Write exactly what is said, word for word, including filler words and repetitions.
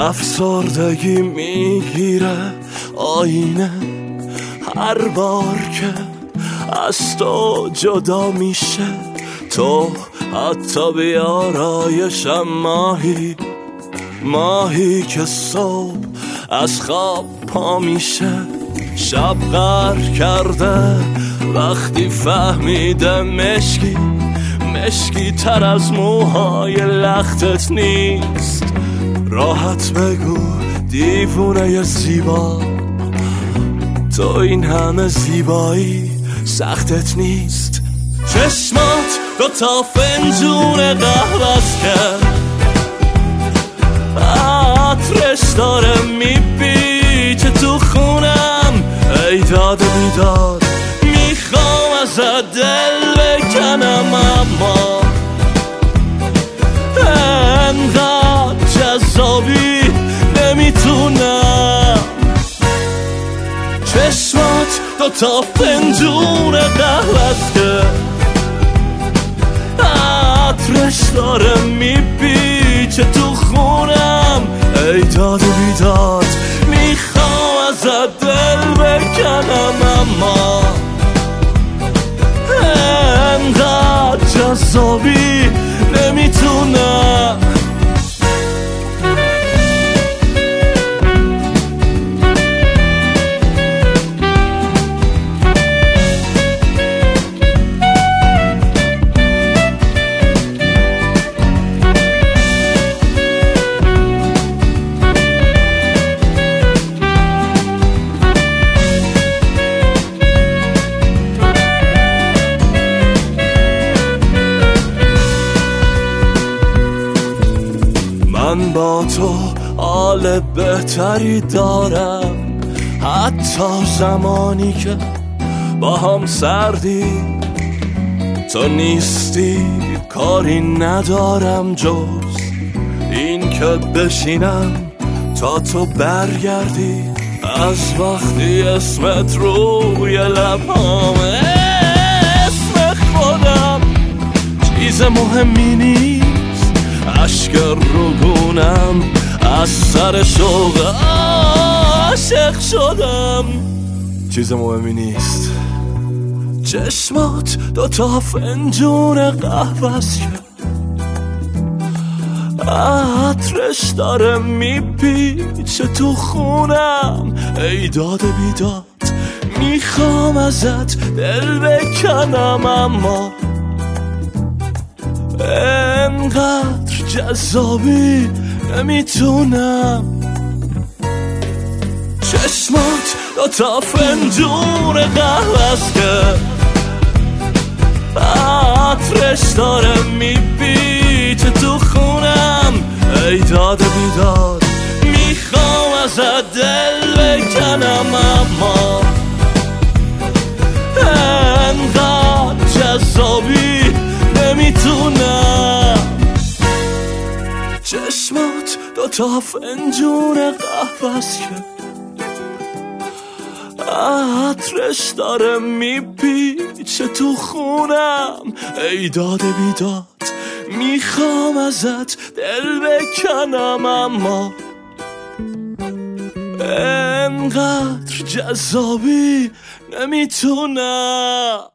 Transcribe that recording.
افسردگی میگیره آینه هر بار که از تو جدا میشه. تو حتی بیارایشم ماهی ماهی که صبح از خواب پا میشه. شب غر کرده وقتی فهمیده مشکی مشکی تر از موهای لختت نیست. راحت بگو دیوونه زیبا، تو این همه زیبایی سختت نیست. چشمات دو تا فنجون قهوه‌ست که عطرش داره میپیچه تو خونم. ای داد و بیداد میخوام ازت دل بکنم، اما انقدر جذابی نمیتونم. چشمات دو تا فنجون قهوه‌ست که عطرش داره میپیچه تو خونم. ای داد و بیداد میخوام ازت دل بکنم، اما انقدر جذابی نمیتونم. من با تو حال بهتری دارم، حتی زمانی که با هم سردی. تو نیستی کاری ندارم جز این که بشینم تا تو برگردی. از وقتی اسمت روی لبامه اسم خودم چیز مهمی نیست. عشق روگونم از سر شوق عاشق شدم، چیز مهمی نیست. چشمات دو تا فنجون قهوه‌ست که عطرش داره میپیچه تو خونم. ای داد بیداد میخوام ازت دل بکنم، اما انقدر جذابی نمیتونم. چشمات دو تا فنجون قهوه‌ست که عطرش داره میپیچه تو خونم. ای داد بیداد میخوام ازت دل بکنم، اما انقدر جذابی نمیتونم. چشمات دو تا فنجون قهوه‌ست که عطرش داره میپیچه تو خونم. ای داد بیداد میخوام ازت دل بکنم، اما انقدر جذابی نمیتونم.